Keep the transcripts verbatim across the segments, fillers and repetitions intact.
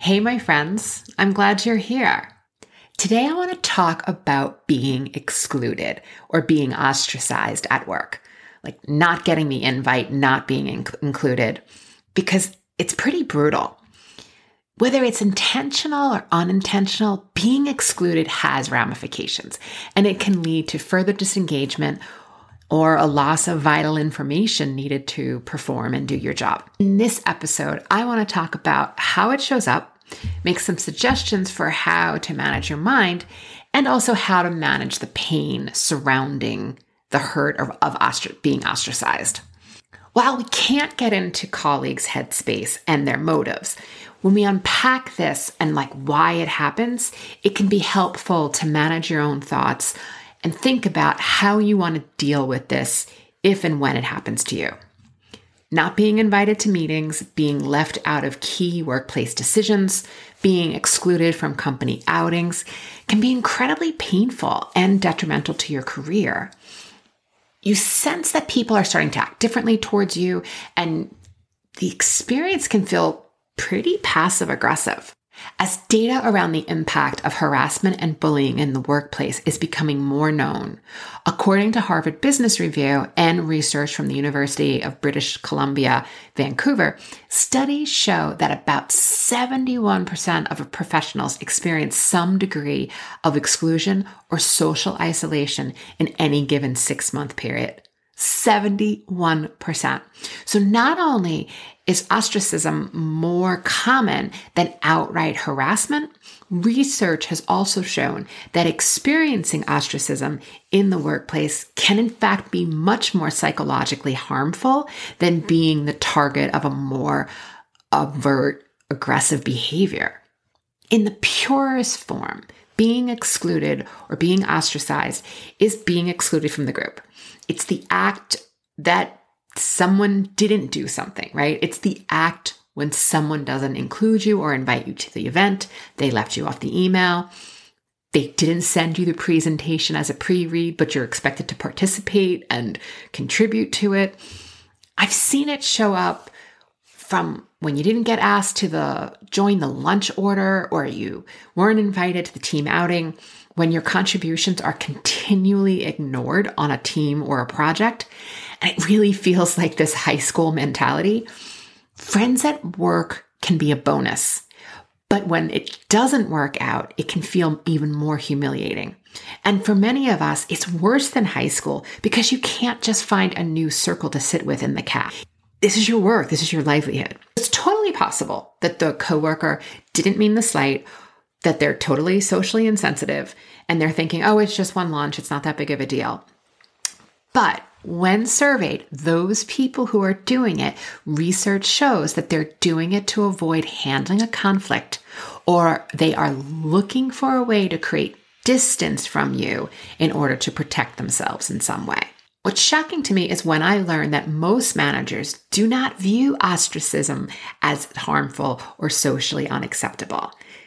Hey, my friends, I'm glad you're here. Today, I want to talk about being excluded or being ostracized at work, like not getting the invite, not being in- included, because it's pretty brutal. Whether it's intentional or unintentional, being excluded has ramifications, and it can lead to further disengagement or a loss of vital information needed to perform and do your job. In this episode, I want to talk about how it shows up, make some suggestions for how to manage your mind, and also how to manage the pain surrounding the hurt of, of ostr- being ostracized. While we can't get into colleagues' headspace and their motives, when we unpack this and like why it happens, it can be helpful to manage your own thoughts and think about how you want to deal with this if and when it happens to you. Not being invited to meetings, being left out of key workplace decisions, being excluded from company outings can be incredibly painful and detrimental to your career. You sense that people are starting to act differently towards you, and the experience can feel pretty passive aggressive. As data around the impact of harassment and bullying in the workplace is becoming more known, according to Harvard Business Review and research from the University of British Columbia, Vancouver, studies show that about seventy-one percent of professionals experience some degree of exclusion or social isolation in any given six-month period. seventy-one percent. So not only is ostracism more common than outright harassment, research has also shown that experiencing ostracism in the workplace can in fact be much more psychologically harmful than being the target of a more overt, aggressive behavior. In the purest form, being excluded or being ostracized is being excluded from the group. It's the act that someone didn't do something, right? It's the act when someone doesn't include you or invite you to the event. They left you off the email. They didn't send you the presentation as a pre-read, but you're expected to participate and contribute to it. I've seen it show up from when you didn't get asked to the join the lunch order, or you weren't invited to the team outing, when your contributions are continually ignored on a team or a project. And it really feels like this high school mentality. Friends at work can be a bonus, but when it doesn't work out, it can feel even more humiliating. And for many of us, it's worse than high school because you can't just find a new circle to sit with in the caf. This is your work. This is your livelihood. It's totally possible that the coworker didn't mean the slight, that they're totally socially insensitive, and they're thinking, oh, it's just one lunch. It's not that big of a deal. But when surveyed, those people who are doing it, research shows that they're doing it to avoid handling a conflict, or they are looking for a way to create distance from you in order to protect themselves in some way. What's shocking to me is when I learned that most managers do not view ostracism as harmful or socially unacceptable.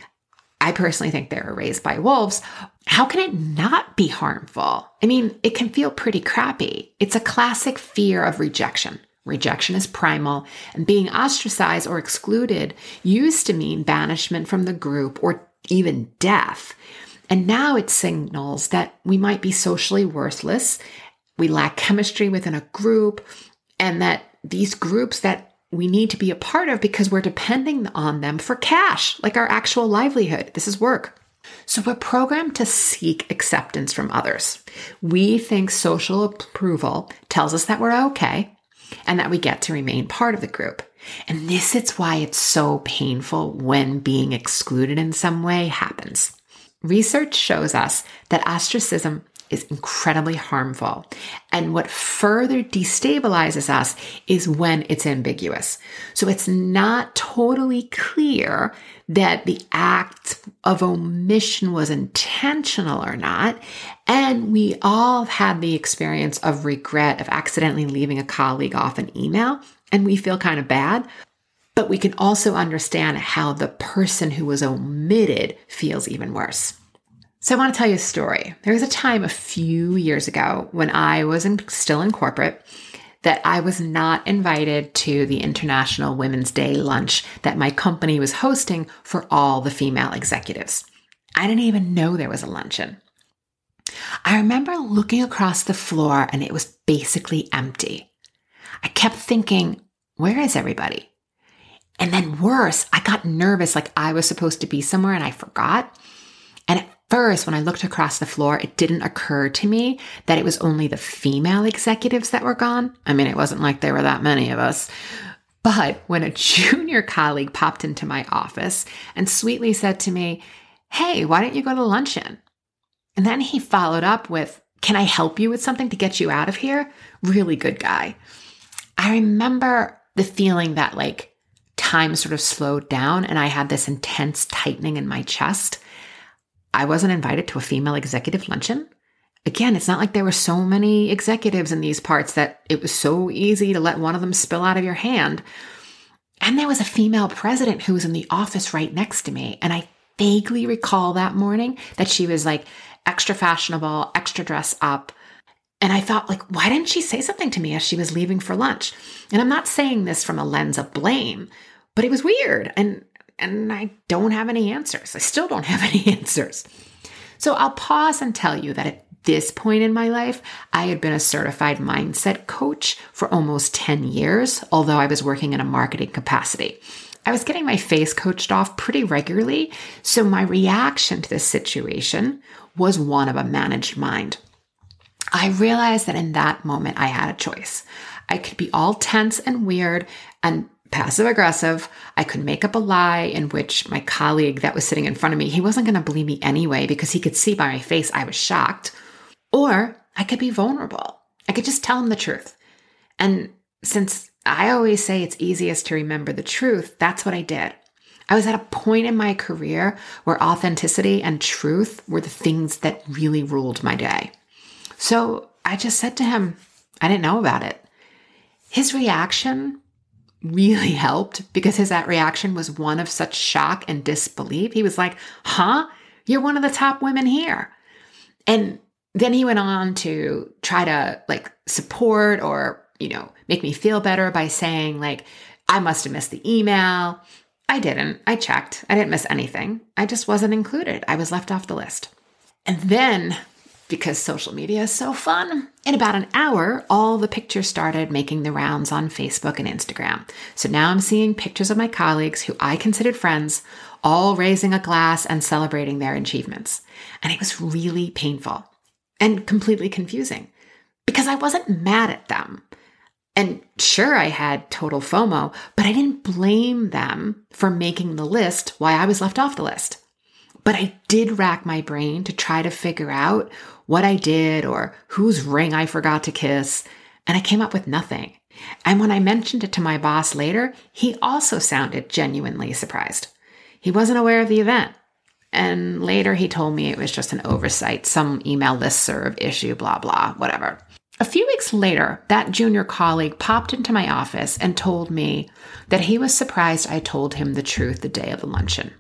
I personally think they were raised by wolves. How can it not be harmful? I mean, it can feel pretty crappy. It's a classic fear of rejection. Rejection is primal, and being ostracized or excluded used to mean banishment from the group or even death. And now it signals that we might be socially worthless, we lack chemistry within a group, and that these groups that we need to be a part of because we're depending on them for cash, like our actual livelihood. This is work. So we're programmed to seek acceptance from others. We think social approval tells us that we're okay and that we get to remain part of the group. And this is why it's so painful when being excluded in some way happens. Research shows us that ostracism is incredibly harmful. And what further destabilizes us is when it's ambiguous. So it's not totally clear that the act of omission was intentional or not. And we all had the experience of regret of accidentally leaving a colleague off an email, and we feel kind of bad. But we can also understand how the person who was omitted feels even worse. So I want to tell you a story. There was a time a few years ago when I was in, still in corporate that I was not invited to the International Women's Day lunch that my company was hosting for all the female executives. I didn't even know there was a luncheon. I remember looking across the floor and it was basically empty. I kept thinking, where is everybody? And then worse, I got nervous like I was supposed to be somewhere and I forgot. And at first, when I looked across the floor, it didn't occur to me that it was only the female executives that were gone. I mean, it wasn't like there were that many of us. But when a junior colleague popped into my office and sweetly said to me, hey, why don't you go to luncheon? And then he followed up with, can I help you with something to get you out of here? Really good guy. I remember the feeling that like time sort of slowed down and I had this intense tightening in my chest. I wasn't invited to a female executive luncheon. Again, it's not like there were so many executives in these parts that it was so easy to let one of them spill out of your hand. And there was a female president who was in the office right next to me. And I vaguely recall that morning that she was like extra fashionable, extra dress up. And I thought, like, why didn't she say something to me as she was leaving for lunch? And I'm not saying this from a lens of blame, but it was weird. And, and I don't have any answers. I still don't have any answers. So I'll pause and tell you that at this point in my life, I had been a certified mindset coach for almost ten years, although I was working in a marketing capacity. I was getting my face coached off pretty regularly. So my reaction to this situation was one of a managed mind. I realized that in that moment, I had a choice. I could be all tense and weird and passive aggressive. I could make up a lie in which my colleague that was sitting in front of me, he wasn't going to believe me anyway because he could see by my face I was shocked. Or I could be vulnerable. I could just tell him the truth. And since I always say it's easiest to remember the truth, that's what I did. I was at a point in my career where authenticity and truth were the things that really ruled my day. So I just said to him, I didn't know about it. His reaction really helped because his that reaction was one of such shock and disbelief. He was like, huh? You're one of the top women here. And then he went on to try to like support or, you know, make me feel better by saying like, I must have missed the email. I didn't. I checked. I didn't miss anything. I just wasn't included. I was left off the list. And then, because social media is so fun, in about an hour, all the pictures started making the rounds on Facebook and Instagram. So now I'm seeing pictures of my colleagues who I considered friends, all raising a glass and celebrating their achievements. And it was really painful and completely confusing because I wasn't mad at them. And sure, I had total FOMO, but I didn't blame them for making the list why I was left off the list. But I did rack my brain to try to figure out what I did or whose ring I forgot to kiss, and I came up with nothing. And when I mentioned it to my boss later, he also sounded genuinely surprised. He wasn't aware of the event. And later he told me it was just an oversight, some email listserv issue, blah, blah, whatever. A few weeks later, that junior colleague popped into my office and told me that he was surprised I told him the truth the day of the luncheon.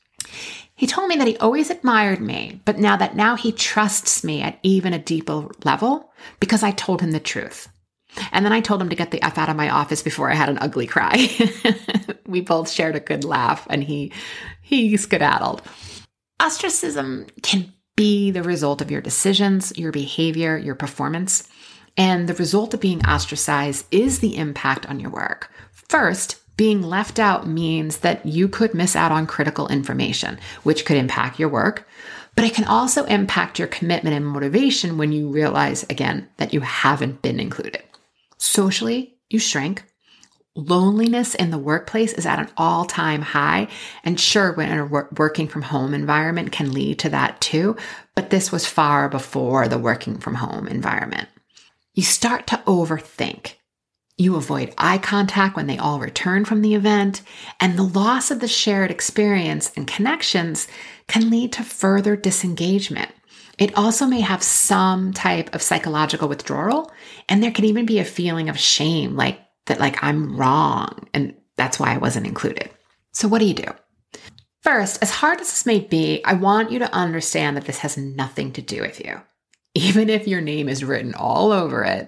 He told me that he always admired me, but now that now he trusts me at even a deeper level because I told him the truth. And then I told him to get the F out of my office before I had an ugly cry. We both shared a good laugh and he, he skedaddled. Ostracism can be the result of your decisions, your behavior, your performance. And the result of being ostracized is the impact on your work. First, being left out means that you could miss out on critical information, which could impact your work, but it can also impact your commitment and motivation when you realize, again, that you haven't been included. Socially, you shrink. Loneliness in the workplace is at an all-time high, and sure, when in a working from home environment can lead to that too, but this was far before the working from home environment. You start to overthink. You avoid eye contact when they all return from the event, and the loss of the shared experience and connections can lead to further disengagement. It also may have some type of psychological withdrawal, and there can even be a feeling of shame, like that, like I'm wrong, and that's why I wasn't included. So what do you do? First, as hard as this may be, I want you to understand that this has nothing to do with you. Even if your name is written all over it,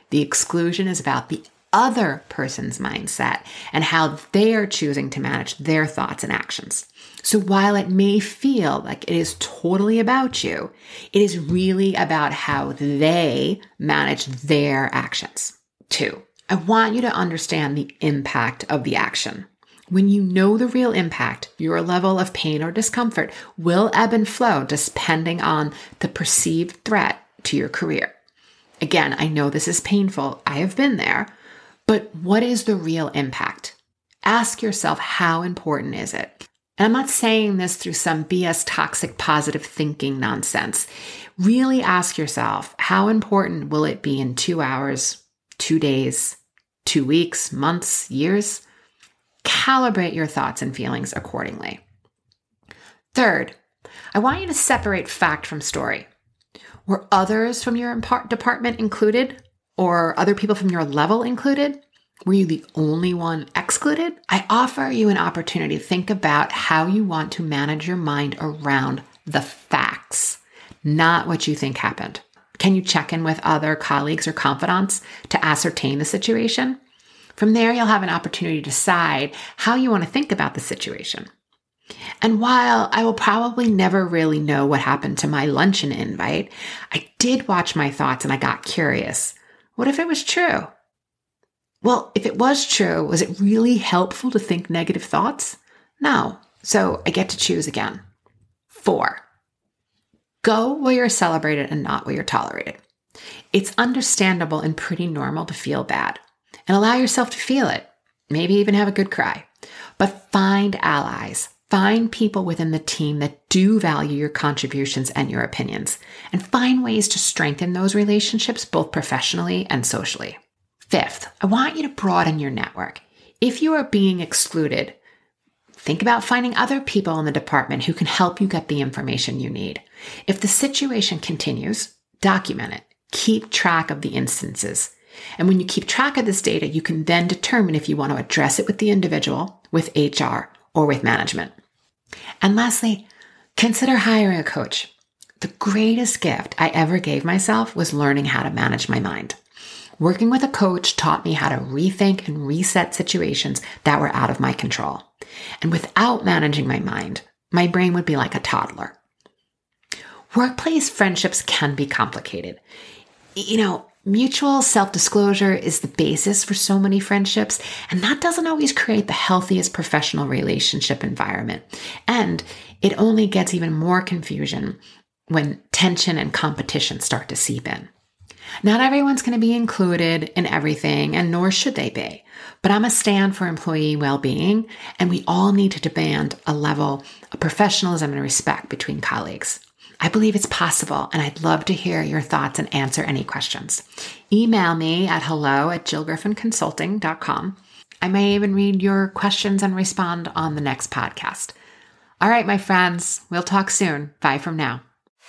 The exclusion is about the other person's mindset and how they are choosing to manage their thoughts and actions. So while it may feel like it is totally about you, it is really about how they manage their actions. Two, I want you to understand the impact of the action. When you know the real impact, your level of pain or discomfort will ebb and flow depending on the perceived threat to your career. Again, I know this is painful. I have been there. But what is the real impact? Ask yourself, how important is it? And I'm not saying this through some B S toxic positive thinking nonsense. Really ask yourself, how important will it be in two hours, two days, two weeks, months, years? Calibrate your thoughts and feelings accordingly. Third, I want you to separate fact from story. Were others from your department included, or other people from your level included? Were you the only one excluded? I offer you an opportunity to think about how you want to manage your mind around the facts, not what you think happened. Can you check in with other colleagues or confidants to ascertain the situation? From there, you'll have an opportunity to decide how you want to think about the situation. And while I will probably never really know what happened to my luncheon invite, I did watch my thoughts and I got curious. What if it was true? Well, if it was true, was it really helpful to think negative thoughts? No. So I get to choose again. Four, go where you're celebrated and not where you're tolerated. It's understandable and pretty normal to feel bad. And allow yourself to feel it. Maybe even have a good cry. But find allies. Find people within the team that do value your contributions and your opinions. And find ways to strengthen those relationships both professionally and socially. Fifth, I want you to broaden your network. If you are being excluded, think about finding other people in the department who can help you get the information you need. If the situation continues, document it. Keep track of the instances. And when you keep track of this data, you can then determine if you want to address it with the individual, with H R, or with management. And lastly, consider hiring a coach. The greatest gift I ever gave myself was learning how to manage my mind. Working with a coach taught me how to rethink and reset situations that were out of my control. And without managing my mind, my brain would be like a toddler. Workplace friendships can be complicated. You know, mutual self-disclosure is the basis for so many friendships, and that doesn't always create the healthiest professional relationship environment. And it only gets even more confusion when tension and competition start to seep in. Not everyone's going to be included in everything, and nor should they be. But I'm a stand for employee well-being, and we all need to demand a level of professionalism and respect between colleagues. I believe it's possible, and I'd love to hear your thoughts and answer any questions. Email me at hello at jill griffin consulting dot com. I may even read your questions and respond on the next podcast. All right, my friends, we'll talk soon. Bye from now.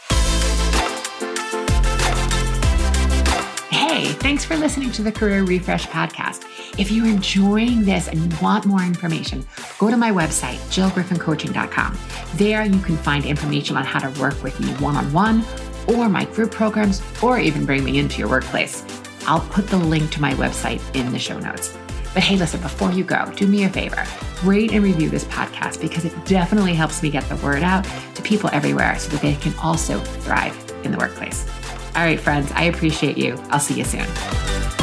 Hey, thanks for listening to the Career Refresh podcast. If you're enjoying this and you want more information, go to my website, jill griffin coaching dot com. There you can find information on how to work with me one-on-one or my group programs, or even bring me into your workplace. I'll put the link to my website in the show notes. But hey, listen, before you go, do me a favor, rate and review this podcast because it definitely helps me get the word out to people everywhere so that they can also thrive in the workplace. All right, friends, I appreciate you. I'll see you soon.